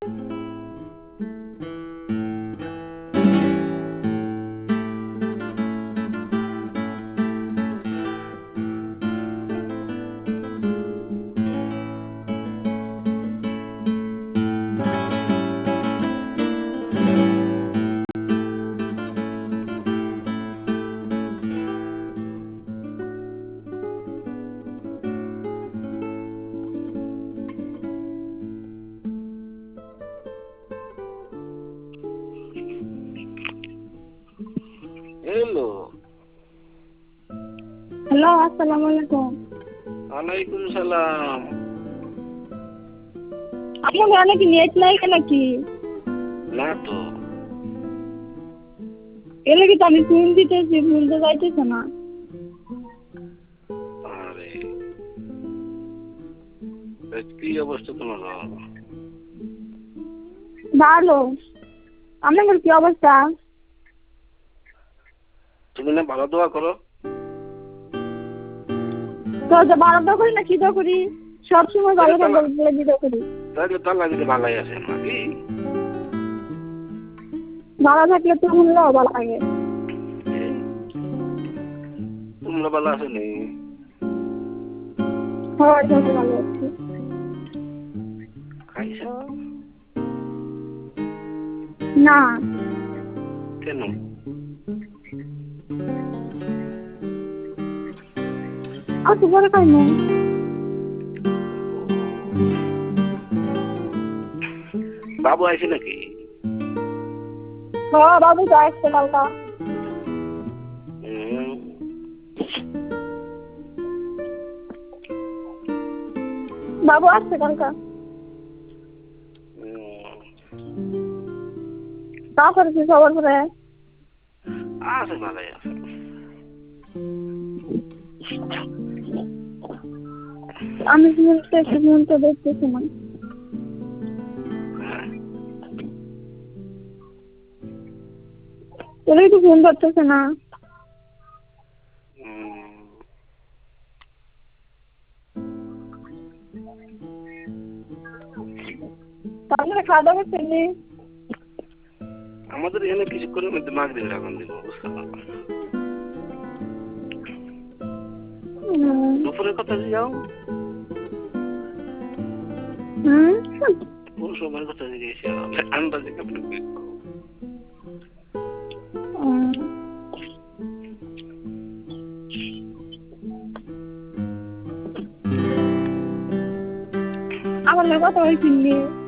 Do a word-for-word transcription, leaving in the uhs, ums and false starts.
Hello hello अस्सलाम वालेकुम। वालेकुम সালাম। আপনার গানে কি নেট নাই নাকি? না তো। এলে কি আমি ফোন দিতেছি ফোন তো যাইতেছে না। আরে কি অবস্থা তোমার? ভালো। আপনার কি অবস্থা? তুমি না ভালো দোয়া করো। তো যে ভালো দোয়া করি না কি দোয়া করি? সব সময় ভালো থাকবো বলে দোয়া করি। তাহলে তো আল্লাহ দিলে ভালোই আছে নাকি? ভালো থাকলে তো মূল্যও ভালো লাগে। তোমরা ভালো আছো নি? হয় যত ভালো আছি। খাইছো? না। কেন? আচ্ছা বড় কাই না। বাবু আইছে নাকি? হ্যাঁ বাবু তো আসছে কালকা। বাবু আসছে কালকা। তারপরে কি খবর করে? আছে ভালোই আছে। আমি শুনতে শুনতে দেখতেছি না। এটাই তো ফোন করতেছে না। তাহলে খাওয়া দাওয়া করছেন? আমাদের এখানে কিছুক্ষণের মধ্যে মাগরিব আগুন দিব বুঝতে পারলাম। দুপুরের কথা যাও। হুম কোন সময়ের কথা জিজ্ঞেস আন্দাজে কেমন? আমার কথা হয়েছিল